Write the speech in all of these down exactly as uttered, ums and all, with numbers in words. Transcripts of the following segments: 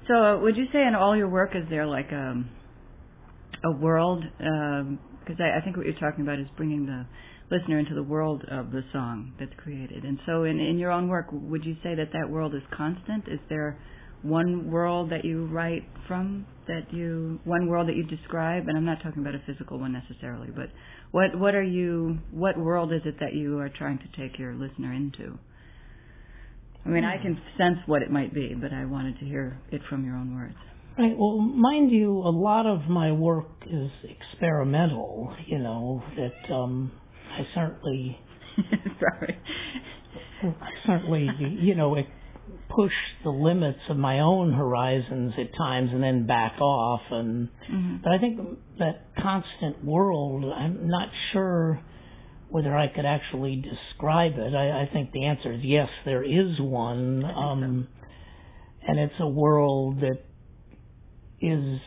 So uh, would you say in all your work is there like a, a world, because um, I, I think what you're talking about is bringing the listener into the world of the song that's created. And so in, in your own work, would you say that that world is constant? Is there one world that you write from, that you, one world that you describe? And I'm not talking about a physical one necessarily, but what, what are you, what world is it that you are trying to take your listener into? I mean, I can sense what it might be, but I wanted to hear it from your own words. Right. Well, mind you, a lot of my work is experimental, you know, that um, I certainly... Sorry. certainly, you know, it push the limits of my own horizons at times and then back off. And mm-hmm. But I think that constant world, I'm not sure whether I could actually describe it. I, I think the answer is yes, there is one. Um, so. And it's a world that is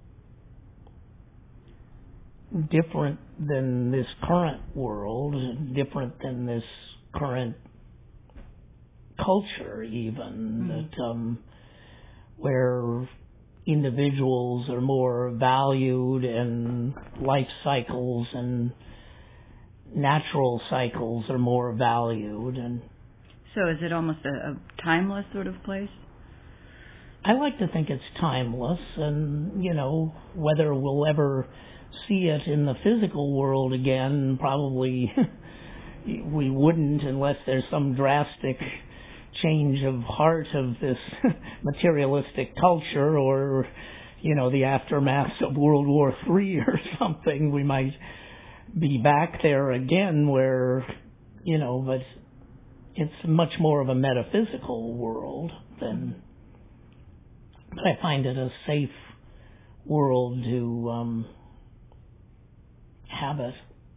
different than this current world, different than this current culture even, mm-hmm. that um, where individuals are more valued and life cycles and natural cycles are more valued. And so is it almost a, a timeless sort of place? I like to think it's timeless, and, you know, whether we'll ever see it in the physical world again, probably we wouldn't unless there's some drastic change of heart of this materialistic culture, or, you know, the aftermath of World War Three or something. We might be back there again where, you know, but it's much more of a metaphysical world than, but I find it a safe world to um, habit.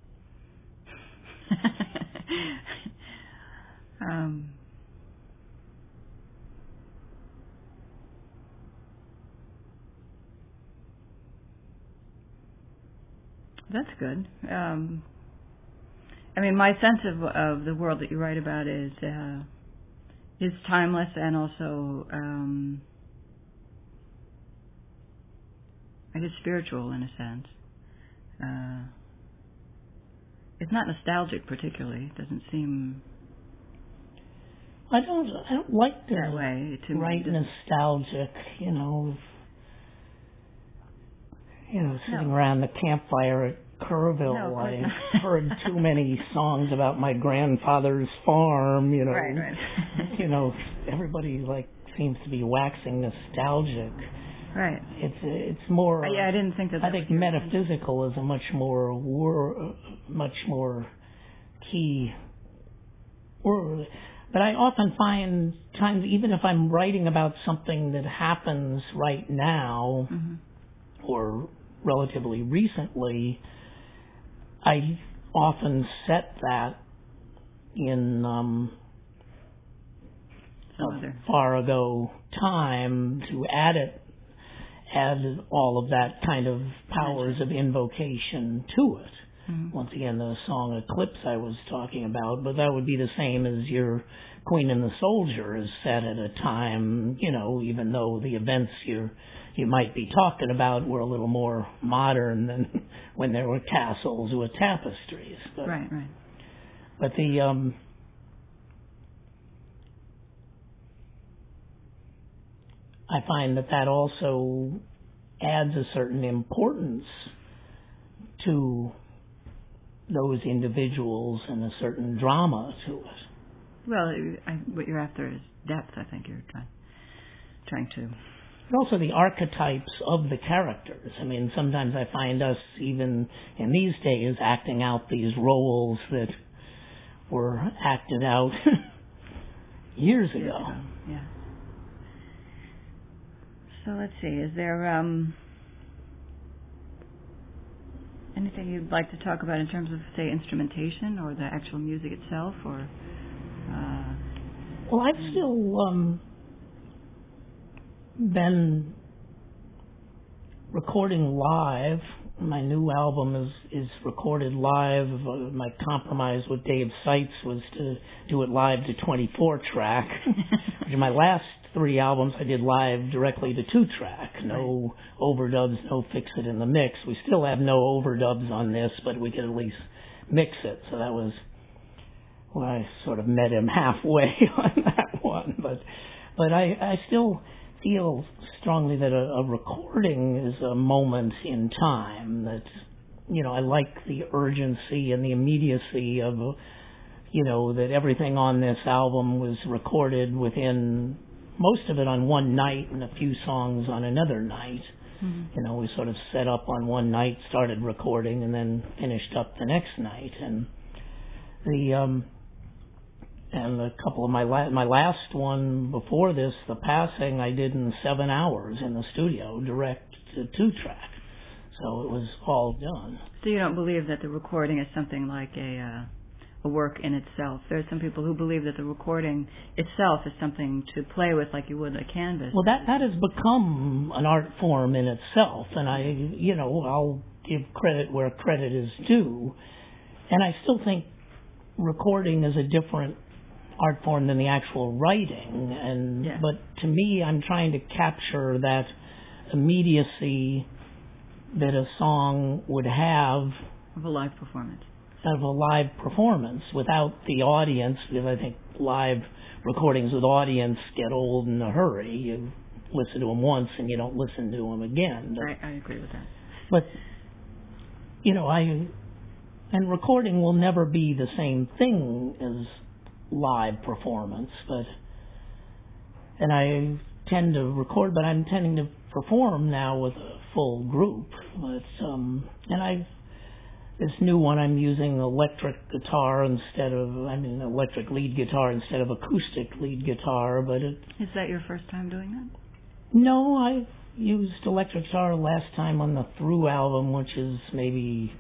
um, that's good. Um, I mean, my sense of, of the world that you write about is uh, is timeless and also, um, I guess, spiritual in a sense. Uh, it's not nostalgic particularly. It doesn't seem. I don't. I don't like to that way to write nostalgic. You know. You know, sitting no. around the campfire at Kerrville, no, I heard too many songs about my grandfather's farm. You know. Right. Right. You know, everybody like seems to be waxing nostalgic. Right. It's it's more. Uh, yeah, I didn't think that. that I think metaphysical is a much more wor- much more key word. But I often find times, even if I'm writing about something that happens right now, mm-hmm. or relatively recently, I often set that in um, a far ago time to add it. Add all of that kind of powers of invocation to it. Mm-hmm. Once again, the song Eclipse I was talking about, but that would be the same as your Queen and the Soldier is set at a time, you know, even though the events you you might be talking about were a little more modern than when there were castles with tapestries. But, right, right. But the... um I find that that also adds a certain importance to those individuals and a certain drama to it. Well, I, what you're after is depth, I think you're trying, trying to... But also the archetypes of the characters. I mean, sometimes I find us, even in these days, acting out these roles that were acted out years ago. Years ago, yeah. So let's see, is there um, anything you'd like to talk about in terms of, say, instrumentation or the actual music itself? Or uh, Well, I've still um, been recording live. My new album is, is recorded live. My compromise with Dave Seitz was to do it live to twenty-four track. My last three albums I did live directly to two-track. No right. overdubs, no fix-it in the mix. We still have no overdubs on this, but we could at least mix it. So that was, well, I sort of met him halfway on that one. But but I, I still feel strongly that a, a recording is a moment in time. That, you know, I like the urgency and the immediacy of, you know, that everything on this album was recorded within, most of it on one night and a few songs on another night. Mm-hmm. You know, we sort of set up on one night, started recording, and then finished up the next night. And the um, and a couple of my la- my last one before this, The Passing, I did in seven hours in the studio, direct to two track. So it was all done. So you don't believe that the recording is something like a uh, a work in itself? There are some people who believe that the recording itself is something to play with, like you would a canvas. Well, that that has become an art form in itself, and I, you know, I'll give credit where credit is due. And I still think recording is a different art form than the actual writing. And yeah. But to me, I'm trying to capture that immediacy that a song would have of a live performance. Of a live performance without the audience, because I think live recordings with audience get old in a hurry. You listen to them once and you don't listen to them again. But, I, I agree with that. But, you know, I, and recording will never be the same thing as live performance, but, and I tend to record, but I'm tending to perform now with a full group. But, um, and I've, this new one, I'm using electric guitar instead of, I mean, electric lead guitar instead of acoustic lead guitar, but it... Is that your first time doing that? No, I've used electric guitar last time on the Through album, which is maybe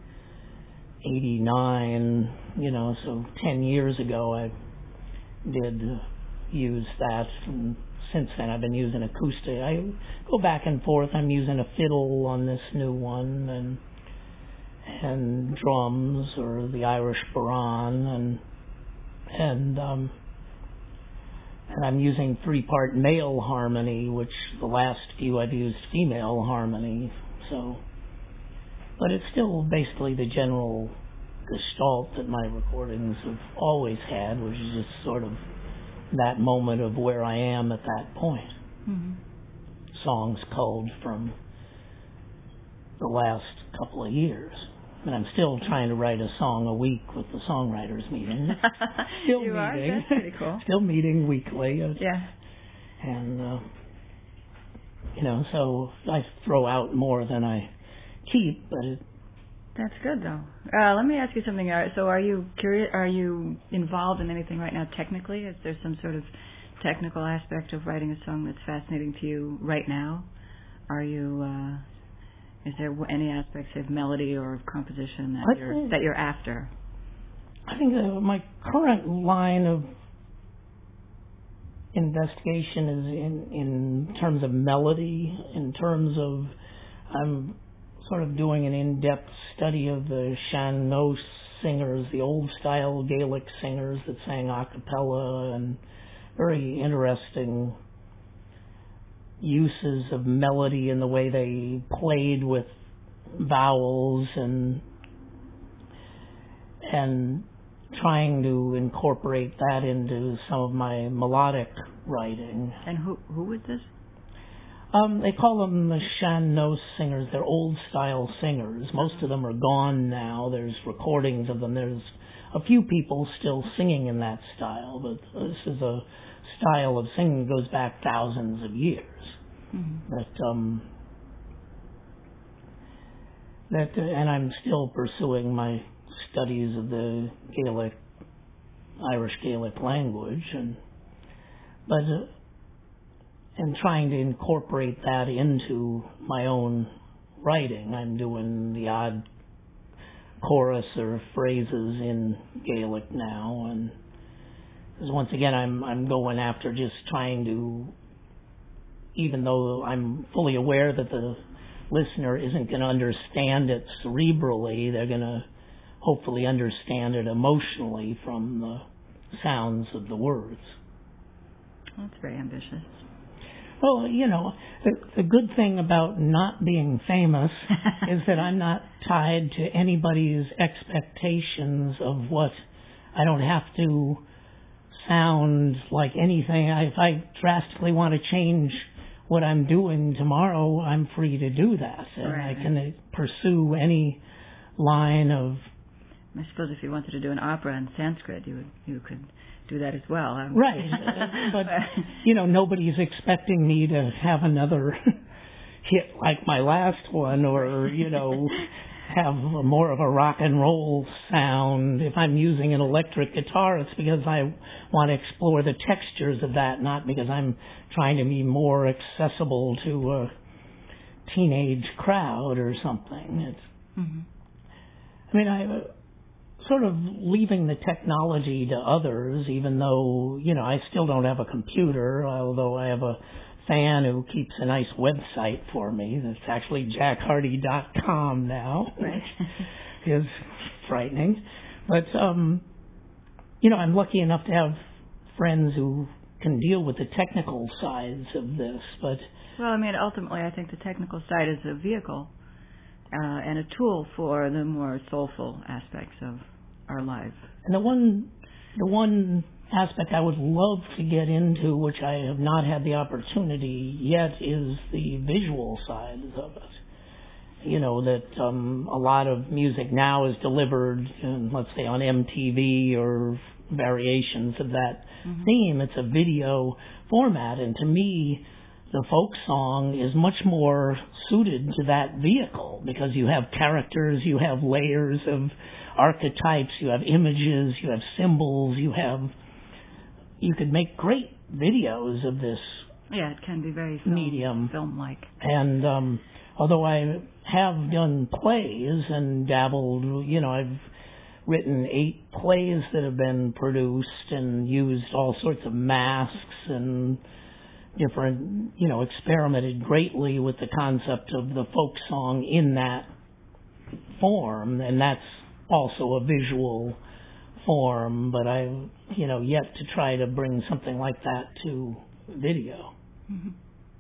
eighty-nine, you know, so ten years ago I did use that, and since then I've been using acoustic. I go back and forth. I'm using a fiddle on this new one, and and drums, or the Irish Baran, and and um, and I'm using three-part male harmony, which the last few I've used female harmony. So, but it's still basically the general gestalt that my recordings have always had, which is just sort of that moment of where I am at that point. Mm-hmm. Songs culled from the last couple of years. And I'm still trying to write a song a week with the songwriters meeting. Still you meeting. Are? That's pretty cool. Still meeting weekly. Yeah. And, uh, you know, so I throw out more than I keep, but it... That's good, though. Uh, let me ask you something. So are you curious, are you involved in anything right now technically? Is there some sort of technical aspect of writing a song that's fascinating to you right now? Are you... Uh, Is there any aspects of melody or of composition that I you're think, that you're after? I think uh, my current line of investigation is in in terms of melody, in terms of I'm sort of doing an in-depth study of the Sean Nós singers, the old-style Gaelic singers that sang a cappella, and very interesting uses of melody in the way they played with vowels, and and trying to incorporate that into some of my melodic writing. And who who was this? Um, they call them the Sean Nós singers. They're old-style singers. Most of them are gone now. There's recordings of them. There's a few people still singing in that style, but this is a style of singing that goes back thousands of years. Mm-hmm. That um, that uh, and I'm still pursuing my studies of the Gaelic, Irish Gaelic language, and but uh, and trying to incorporate that into my own writing. I'm doing the odd chorus or phrases in Gaelic now, and because once again I'm I'm going after just trying to, even though I'm fully aware that the listener isn't going to understand it cerebrally, they're going to hopefully understand it emotionally from the sounds of the words. Well, that's very ambitious. Well, you know, the, the good thing about not being famous is that I'm not tied to anybody's expectations of what I don't have to sound like anything. I, if I drastically want to change what I'm doing tomorrow, I'm free to do that. And right. I can pursue any line of... I suppose if you wanted to do an opera in Sanskrit, you would, you could do that as well. Um, right. But, you know, nobody's expecting me to have another hit like my last one or, you know, have a more of a rock and roll sound. If I'm using an electric guitar, it's because I want to explore the textures of that, not because I'm trying to be more accessible to a teenage crowd or something. It's, mm-hmm. I mean, I... Uh, sort of leaving the technology to others, even though, you know, I still don't have a computer, although I have a fan who keeps a nice website for me. That's actually jack hardy dot com now, right. which is frightening. But, um, you know, I'm lucky enough to have friends who can deal with the technical sides of this. But well, I mean, ultimately, I think the technical side is a vehicle uh, and a tool for the more soulful aspects of our lives. And the one, the one aspect I would love to get into, which I have not had the opportunity yet, is the visual sides of it. You know, that um, a lot of music now is delivered, in, let's say, on M T V or variations of that mm-hmm. theme. It's a video format, and to me, the folk song is much more suited to that vehicle because you have characters, you have layers of archetypes, you have images, you have symbols, you have... You could make great videos of this yeah, it can be very film, medium. film-like. And um, although I have done plays and dabbled, you know, I've written eight plays that have been produced and used all sorts of masks and different, you know, experimented greatly with the concept of the folk song in that form, and that's also a visual form, but I've, you know, yet to try to bring something like that to video. Mm-hmm.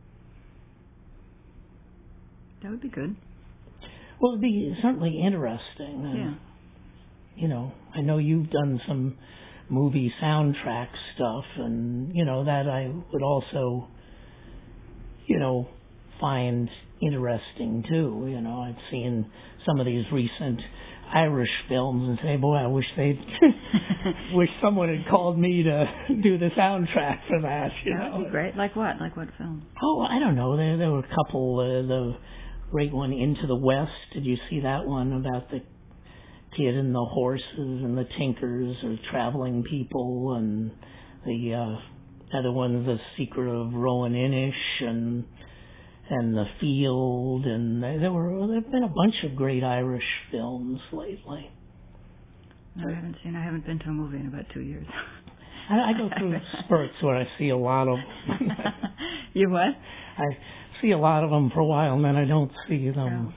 That would be good. Well, it'd be certainly interesting. And, yeah. You know, I know you've done some movie soundtrack stuff, and, you know, that I would also, you know, find interesting, too. You know, I've seen some of these recent Irish films and say, boy, I wish they'd, wish someone had called me to do the soundtrack for that, you that know. That would be great. Like what? Like what film? Oh, I don't know. There, there were a couple, uh, the great one, Into the West. Did you see that one about the kid and the horses and the tinkers or traveling people, and the uh, other one, The Secret of Rowan Inish, and and The Field, and there were there have been a bunch of great Irish films lately. No, I haven't seen. I haven't been to a movie in about two years. I, I go through spurts where I see a lot of. You what? I see a lot of them for a while, and then I don't see them.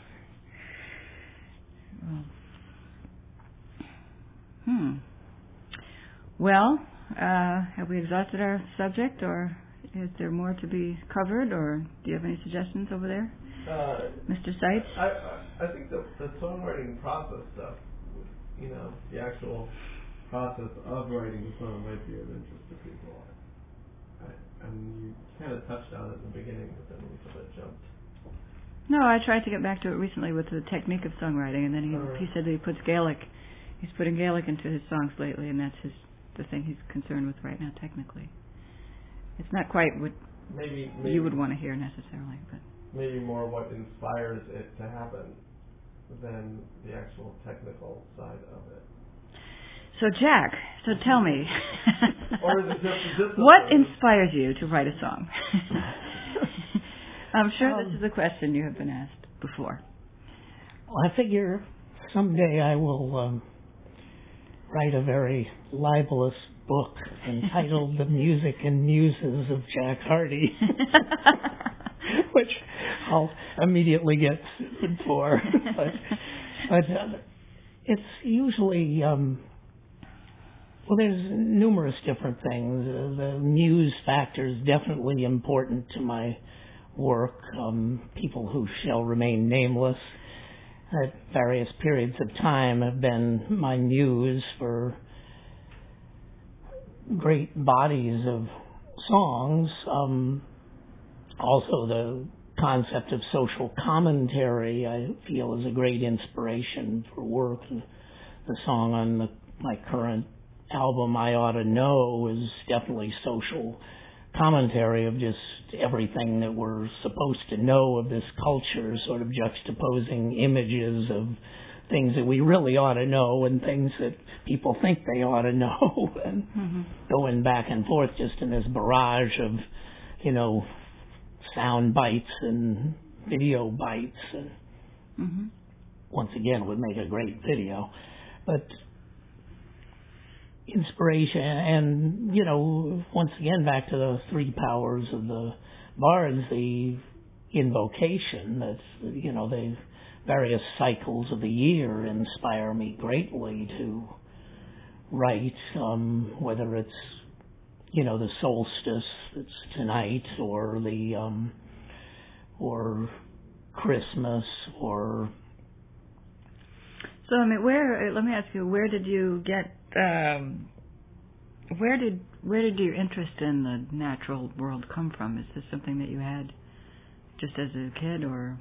Oh. Well. Hmm. Well, uh, have we exhausted our subject, or is there more to be covered, or do you have any suggestions over there, uh, Mister Seitz? I, I I think the, the songwriting process stuff, you know, the actual process of writing a song might be of interest to people. I, and you kind of touched on it in the beginning, but then we sort of jumped. No, I tried to get back to it recently with the technique of songwriting, and then he uh, he said that he puts Gaelic. He's putting Gaelic into his songs lately, and that's his the thing he's concerned with right now, technically. It's not quite what maybe, maybe you would want to hear necessarily, but maybe more what inspires it to happen than the actual technical side of it. So, Jack, so tell me, or is it just, just what inspires you to write a song? I'm sure um, this is a question you have been asked before. Well, I figure someday I will um, write a very libelous book entitled The Music and Muses of Jack Hardy, which I'll immediately get sued for. but but uh, it's usually, um, Well, there's numerous different things. Uh, the muse factor is definitely important to my work. Um, people who shall remain nameless at various periods of time have been my muse for great bodies of songs. Um, also, the concept of social commentary, I feel, is a great inspiration for work. The song on the, my current album, I Ought to Know, is definitely social commentary of just everything that we're supposed to know of this culture, sort of juxtaposing images of things that we really ought to know and things that people think they ought to know, and mm-hmm. going back and forth just in this barrage of, you know, sound bites and video bites, and mm-hmm. once again would make a great video. But inspiration, and, you know, once again back to the three powers of the bards, the invocation, that's, you know, the various cycles of the year inspire me greatly to write, um, whether it's, you know, the solstice that's tonight, or the, um, or Christmas, or... So, I mean, where, let me ask you, where did you get, um, where did, where did your interest in the natural world come from? Is this something that you had just as a kid, or...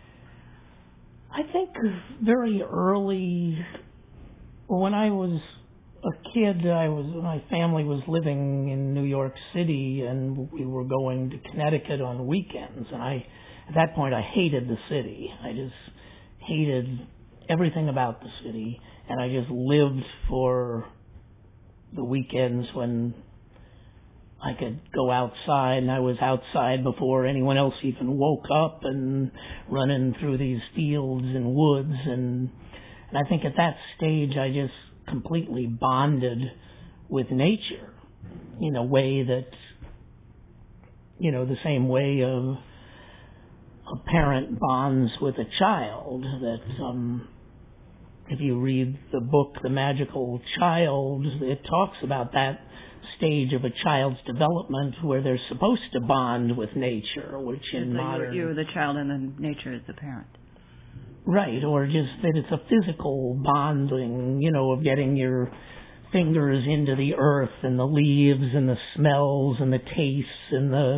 I think very early, when I was a kid, I was my family was living in New York City, and we were going to Connecticut on weekends. And I, at that point, I hated the city. I just hated everything about the city, and I just lived for the weekends when I could go outside, and I was outside before anyone else even woke up, and running through these fields and woods, and and I think at that stage I just completely bonded with nature in a way that, you know, the same way of a parent bonds with a child, that um, if you read the book The Magical Child, it talks about that stage of a child's development where they're supposed to bond with nature, which in so modern... You're, you're the child and then nature is the parent. Right, or just that it's a physical bonding, you know, of getting your fingers into the earth and the leaves and the smells and the tastes and the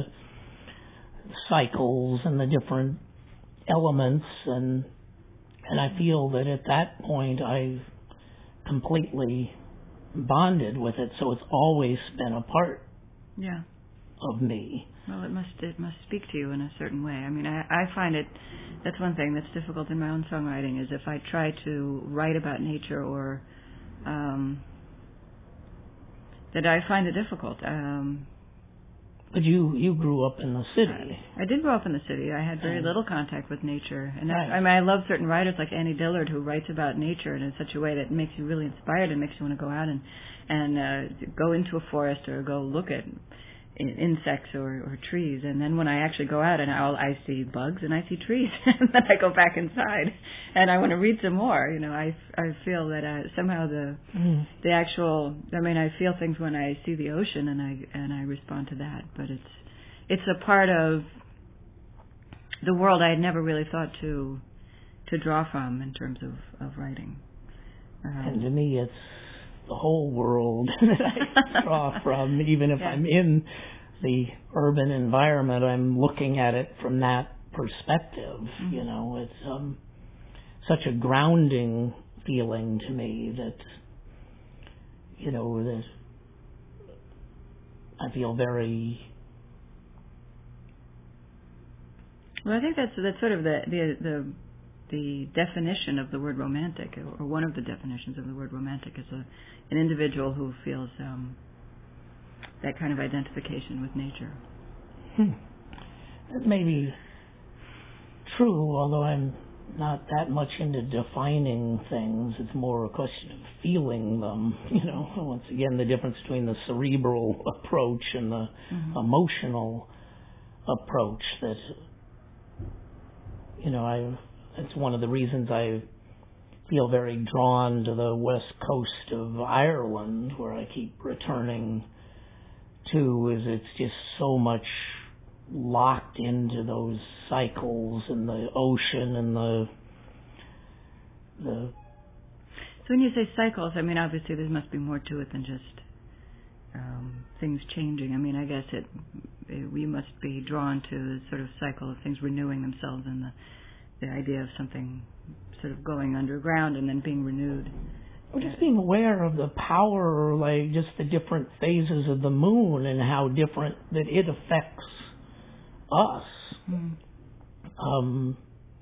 cycles and the different elements, and and I feel that at that point I've completely bonded with it, so it's always been a part yeah. of me. Well, it must it must speak to you in a certain way. I mean, I, I find it, that's one thing that's difficult in my own songwriting, is if I try to write about nature, or um, that I find it difficult. Um, but you you grew up in the city. I, I did grow up in the city. I had very and, little contact with nature, and right. I, I mean, I love certain writers like Annie Dillard, who writes about nature in such a way that makes you really inspired and makes you want to go out and and uh, go into a forest or go look at insects or, or trees. And then when I actually go out and I'll, I see bugs and I see trees, and then I go back inside and I want to read some more. You know, I, I feel that uh, somehow the mm. the actual, I mean, I feel things when I see the ocean, and I and I respond to that. But it's it's a part of the world I had never really thought to to draw from in terms of, of writing. Um, and to me, it's the whole world that I draw from. Even if yeah. I'm in the urban environment, I'm looking at it from that perspective. Mm-hmm. You know, it's um, such a grounding feeling to me that, you know, that I feel very... Well, I think that's that's sort of the the the, the definition of the word romantic, or one of the definitions of the word romantic, is a an individual who feels um, that kind of identification with nature. Hmm. That may be true, although I'm not that much into defining things. It's more a question of feeling them. You know, once again, the difference between the cerebral approach and the mm-hmm. emotional approach. That, you know, I. That's one of the reasons I feel very drawn to the west coast of Ireland, where I keep returning to, is it's just so much locked into those cycles and the ocean and the the. So when you say cycles, I mean, obviously there must be more to it than just um, things changing. I mean, I guess it, it we must be drawn to the sort of cycle of things renewing themselves, and the the idea of something sort of going underground and then being renewed. Or just being aware of the power, like just the different phases of the moon and how different that it affects us. Mm. Um,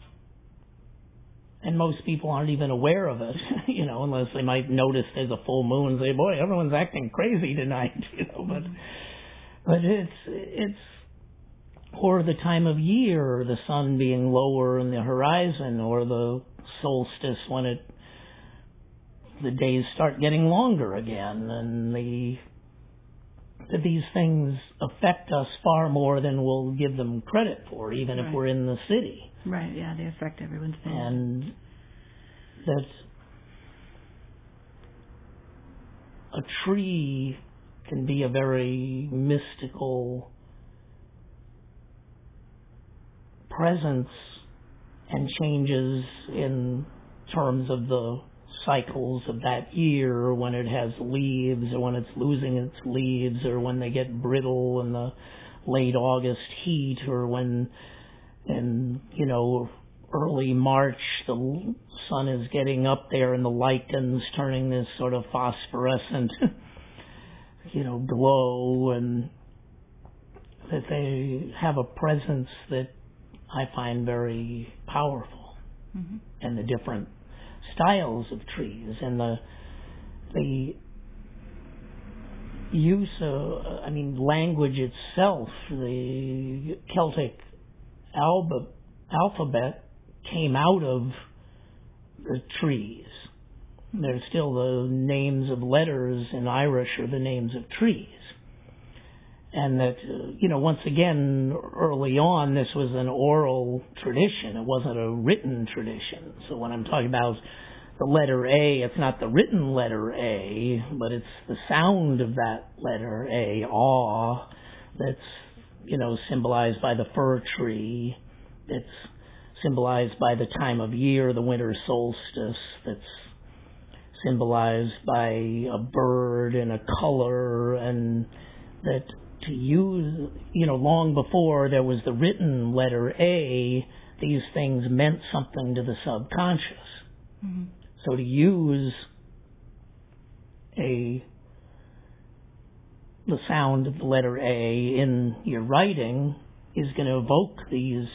and most people aren't even aware of it, you know, unless they might notice there's a full moon and say, boy, everyone's acting crazy tonight, you know, but, but it's, it's, or the time of year, the sun being lower in the horizon, or the solstice when it, the days start getting longer again, and the, that these things affect us far more than we'll give them credit for, even right. if we're in the city. Right, yeah, they affect everyone's thing. And that a tree can be a very mystical presence and changes in terms of the cycles of that year, when it has leaves or when it's losing its leaves, or when they get brittle in the late August heat, or when in, you know, early March the sun is getting up there and the lichens turning this sort of phosphorescent you know, glow, and that they have a presence that I find very powerful. Mm-hmm. And the different styles of trees, and the the use of, I mean, language itself. The Celtic alba, alphabet came out of the trees. There's still the names of letters in Irish are the names of trees. And that, uh, you know, once again, early on, this was an oral tradition. It wasn't a written tradition. So when I'm talking about the letter A, it's not the written letter A, but it's the sound of that letter A, aw, that's, you know, symbolized by the fir tree. It's symbolized by the time of year, the winter solstice. That's symbolized by a bird and a color, and that to use, you know, long before there was the written letter A, these things meant something to the subconscious. Mm-hmm. So to use a the sound of the letter A in your writing is going to evoke these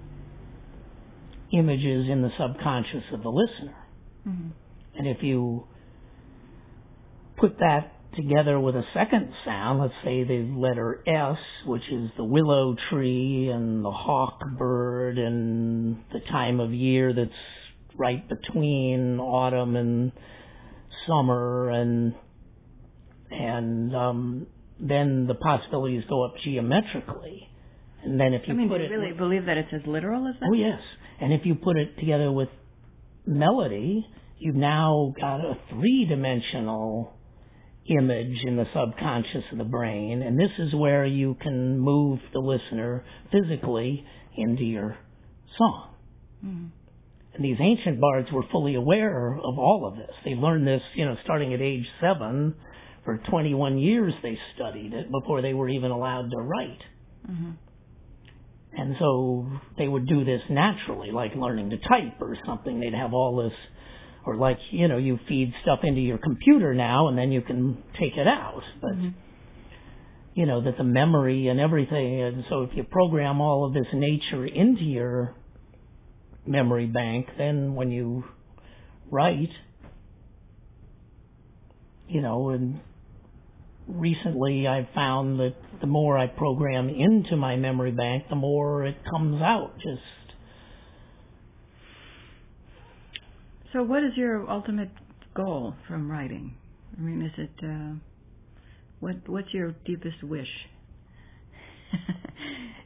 images in the subconscious of the listener. Mm-hmm. And if you put that together with a second sound, let's say the letter S, which is the willow tree and the hawk bird and the time of year that's right between autumn and summer, and and um, then the possibilities go up geometrically. And then if you I mean, put do you it really believe that it's as literal as that? Oh yes. And if you put it together with melody, you've now got a three-dimensional image in the subconscious of the brain, and this is where you can move the listener physically into your song. Mm-hmm. And these ancient bards were fully aware of all of this. They learned this, you know, starting at age seven. For twenty-one years they studied it before they were even allowed to write. Mm-hmm. And so they would do this naturally, like learning to type or something. They'd have all this, or like, you know, you feed stuff into your computer now and then you can take it out. But, mm-hmm. you know, that the memory and everything, and so if you program all of this nature into your memory bank, then when you write, you know, and recently I've found that the more I program into my memory bank, the more it comes out. Just So what is your ultimate goal from writing? I mean, is it, uh, what what's your deepest wish?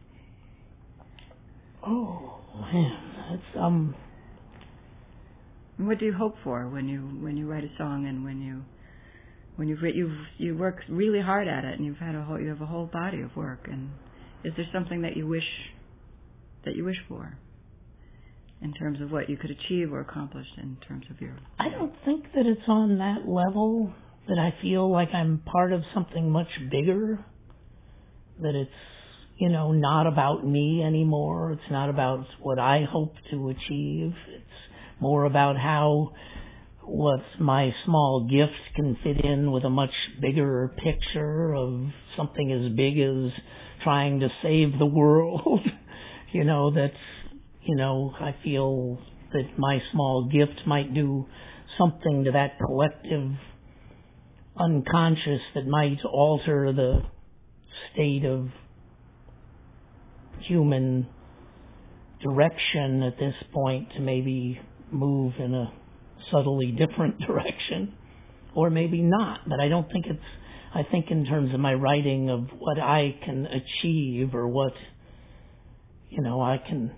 oh man, that's um And what do you hope for when you when you write a song and when you when you've you you work really hard at it and you've had a whole you have a whole body of work, and is there something that you wish that you wish for in terms of what you could achieve or accomplish in terms of your... I don't think that it's on that level, that I feel like I'm part of something much bigger, that it's, you know, not about me anymore. It's not about what I hope to achieve. It's more about how what my small gift can fit in with a much bigger picture of something as big as trying to save the world. You know, that's, you know, I feel that my small gift might do something to that collective unconscious that might alter the state of human direction at this point to maybe move in a subtly different direction, or maybe not. But I don't think it's, I think in terms of my writing of what I can achieve or what, you know, I can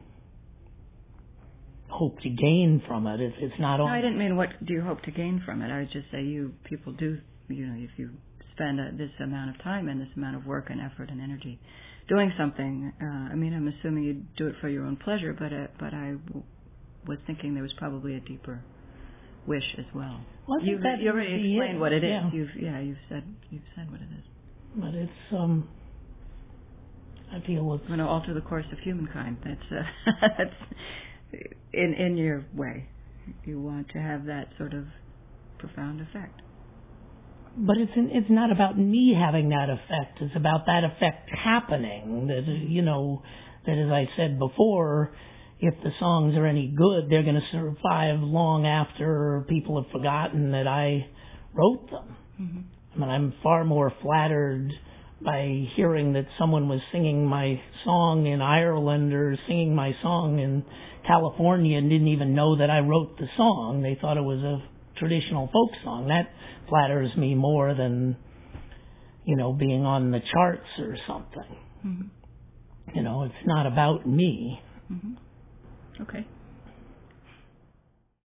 hope to gain from it. It's, it's not all. No, I didn't mean what do you hope to gain from it. I would just say you people do, you know, if you spend a, this amount of time and this amount of work and effort and energy doing something, uh, I mean, I'm assuming you do it for your own pleasure, but uh, but I w- was thinking there was probably a deeper wish as well. well you you already explained it. what it is. Yeah. You've yeah, you've said you've said what it is. But it's um, I feel it's going to alter the course of humankind. That's uh, that's in in your way. You want to have that sort of profound effect. But it's in, it's not about me having that effect. It's about that effect happening. That, you know, that as I said before, if the songs are any good, they're going to survive long after people have forgotten that I wrote them. Mm-hmm. I mean, I'm far more flattered by hearing that someone was singing my song in Ireland or singing my song in California and didn't even know that I wrote the song. They thought it was a traditional folk song. That flatters me more than, you know, being on the charts or something. Mm-hmm. You know, it's not about me. Mm-hmm. Okay.